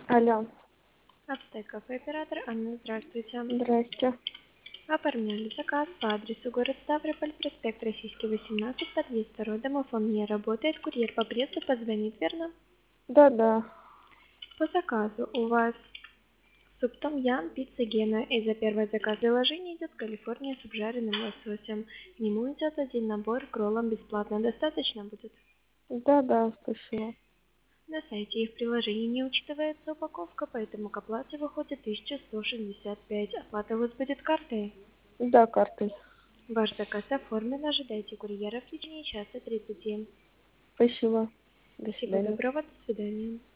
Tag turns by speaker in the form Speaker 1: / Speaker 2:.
Speaker 1: Алло,
Speaker 2: Аптека, оператор Анна, здравствуйте.
Speaker 1: здрасте.
Speaker 2: Оформляли заказ по адресу город Ставрополь, проспект Российский, 18, подъезд 2, домофон не работает, курьер по прессе позвонит, верно?
Speaker 1: Да-да,
Speaker 2: По заказу у вас суп том ям, пицца Гена. И за первый заказ приложения идет Калифорния с обжаренным лососем. К нему идет один набор к роллам бесплатно. Достаточно будет?
Speaker 1: да-да, спасибо.
Speaker 2: На сайте и в приложении не учитывается упаковка, поэтому к оплате выходит 1165. Оплата у вас будет картой.
Speaker 1: Да, картой.
Speaker 2: Ваш заказ оформлен, ожидайте курьера в течение часа 30.
Speaker 1: Спасибо. До
Speaker 2: Всего
Speaker 1: свидания.
Speaker 2: доброго, до свидания.